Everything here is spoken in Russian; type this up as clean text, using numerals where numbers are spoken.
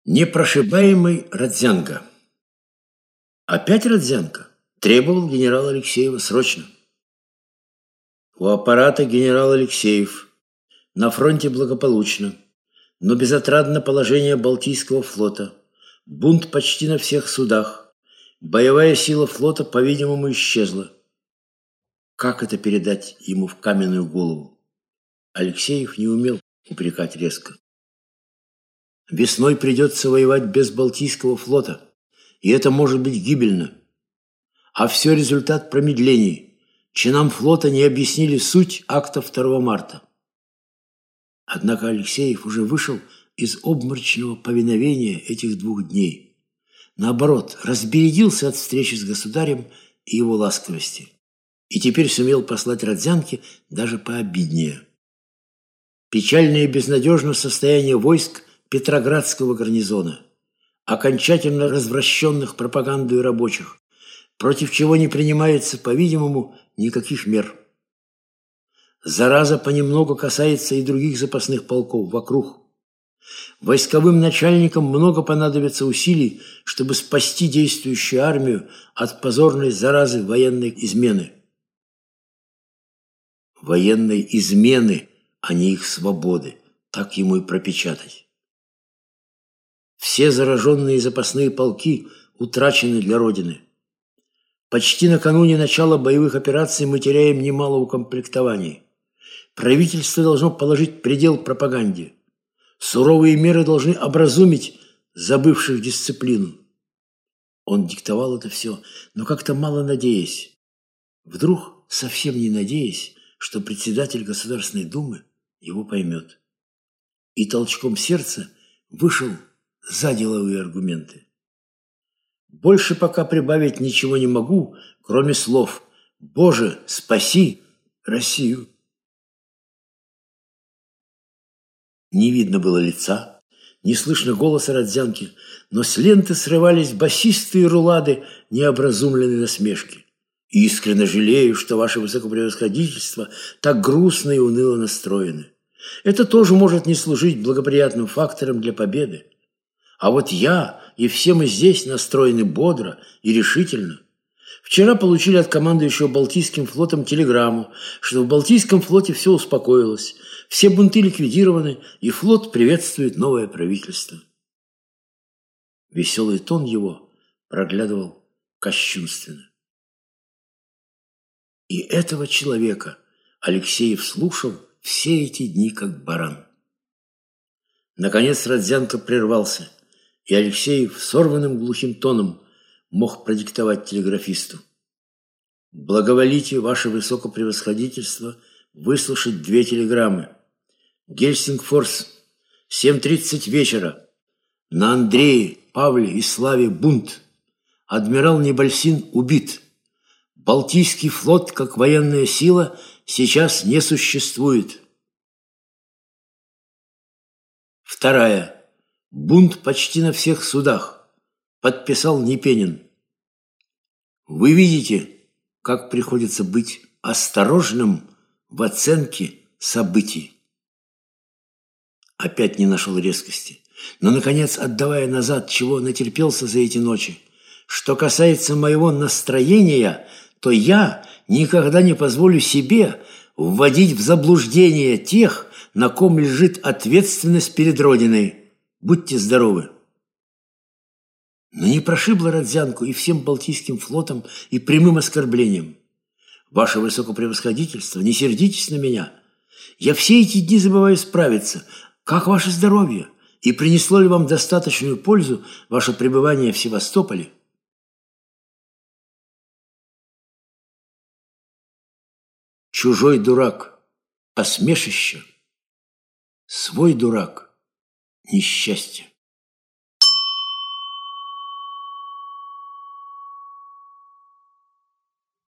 Непрошибаемый Родзянко. Опять Родзянко? Требовал генерал Алексеева срочно. У аппарата генерал Алексеев. На фронте благополучно, но безотрадно положение Балтийского флота. Бунт почти на всех судах. Боевая сила флота, по-видимому, исчезла. Как это передать ему в каменную голову? Алексеев не умел упрекать резко. Весной придется воевать без Балтийского флота, и это может быть гибельно. А все результат промедлений. Чинам флота не объяснили суть акта 2 марта. Однако Алексеев уже вышел из обморочного повиновения этих 2 дней. Наоборот, разбередился от встречи с государем и его ласковости. И теперь сумел послать Родзянке даже пообиднее. Печальное и безнадежное состояние войск Петроградского гарнизона, окончательно развращенных пропагандой рабочих, против чего не принимается, по-видимому, никаких мер. Зараза понемногу касается и других запасных полков вокруг. Войсковым начальникам много понадобится усилий, чтобы спасти действующую армию от позорной заразы военной измены. Военной измены, а не их свободы, так ему и пропечатать. Все зараженные запасные полки утрачены для Родины. Почти накануне начала боевых операций мы теряем немало укомплектований. Правительство должно положить предел пропаганде. Суровые меры должны образумить забывших дисциплину. Он диктовал это все, но как-то мало надеясь. Вдруг, совсем не надеясь, что председатель Государственной Думы его поймет. И толчком сердца вышел за деловые аргументы. Больше пока прибавить ничего не могу, кроме слов «Боже, спаси Россию». Не видно было лица, не слышно голоса Родзянки, но с ленты срывались басистые рулады необразумленной насмешки. «Искренне жалею, что ваше высокопревосходительство так грустно и уныло настроены. Это тоже может не служить благоприятным фактором для победы. А вот я и все мы здесь настроены бодро и решительно. Вчера получили от командующего Балтийским флотом телеграмму, что в Балтийском флоте все успокоилось, все бунты ликвидированы, и флот приветствует новое правительство». Веселый тон его проглядывал кощунственно. И этого человека Алексеев слушал все эти дни как баран. Наконец Родзянко прервался, и Алексеев сорванным глухим тоном мог продиктовать телеграфисту: «Благоволите, ваше высокопревосходительство, выслушать 2 телеграммы. Гельсингфорс, 7:30 вечера. На Андрее, Павле и Славе бунт. Адмирал Небольсин убит. Балтийский флот, как военная сила, сейчас не существует». 2. Бунт почти на всех судах. Подписал Непенин. Вы видите, как приходится быть осторожным в оценке событий. Опять не нашел резкости, но, наконец, отдавая назад, чего натерпелся за эти ночи. Что касается моего настроения, то я никогда не позволю себе вводить в заблуждение тех, на ком лежит ответственность перед Родиной. Будьте здоровы. Но не прошибло Родзянку и всем Балтийским флотом и прямым оскорблением. Ваше высокопревосходительство, не сердитесь на меня. Я все эти дни забываю справиться. Как ваше здоровье? И принесло ли вам достаточную пользу ваше пребывание в Севастополе? Чужой дурак – посмешище, свой дурак – несчастье.